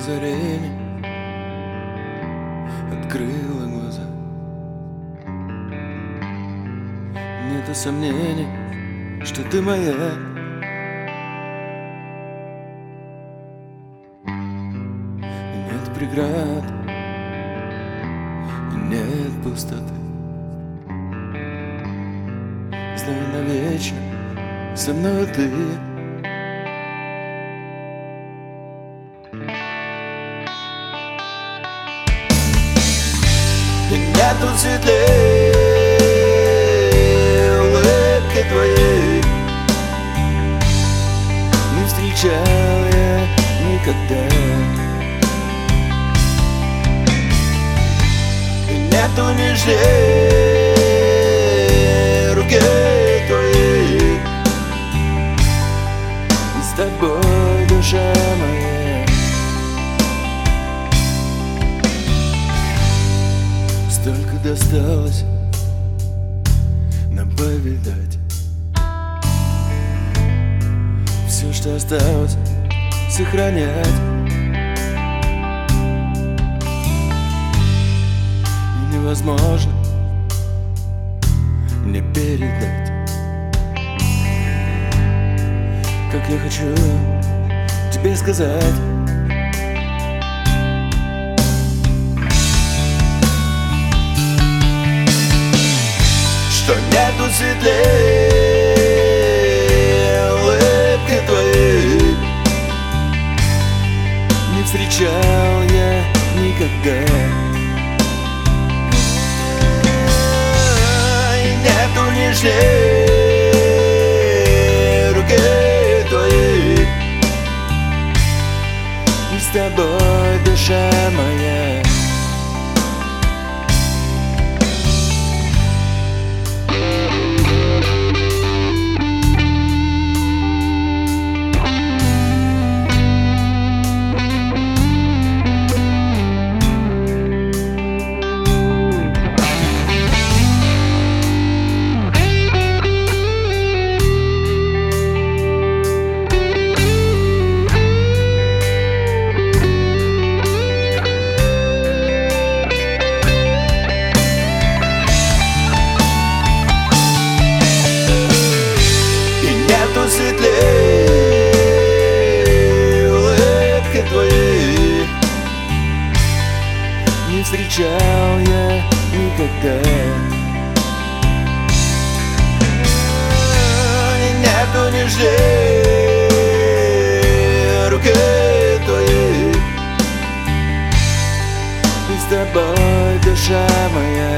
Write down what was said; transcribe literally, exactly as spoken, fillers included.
озарение открыла глаза. Нет сомнений, что ты моя. И нет преград, и нет пустоты. Знай навечно, со мной ты. И нету светлее улыбки твоей. Не встречал я никогда. И нету нежнее руки твоей. И с тобой, душа моя. Только досталось нам повидать. Все, что осталось, сохранять. И невозможно мне передать, как я хочу тебе сказать. Что нету светлее улыбки твоей. Не встречал я никогда. И нету нежнее руки твоей. И с тобой, душа моя. Светлее улыбки твоей. Не встречал я никогда. И нету нежнее руки твоей. И с тобой, душа моя.